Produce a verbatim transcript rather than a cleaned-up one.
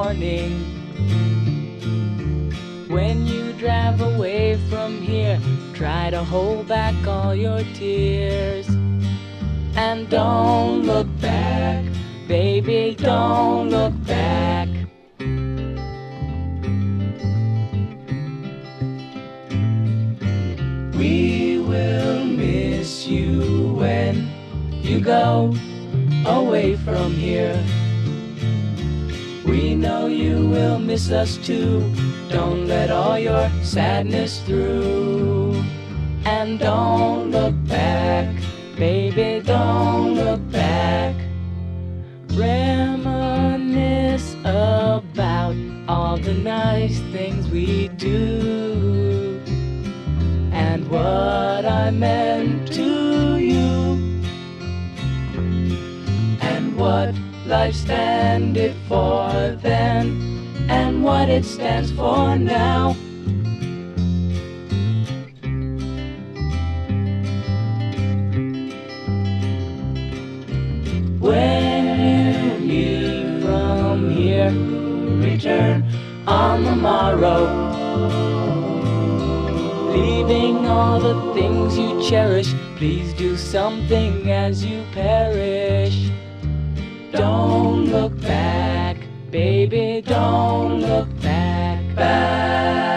morning. When you drive away from here, try to hold back all your tears. And don't look back, baby, don't look back. We will miss you when you go away from here. We know you will miss us too. Don't let all your sadness through. And don't look back, baby, don't look back. Reminisce about all the nice things we do and what I meant to you and what life standed for then and what it stands for now. When you leave from here, return on the morrow, leaving all the things you cherish. Please do something as you perish. Don't look back, baby, don't look back, back.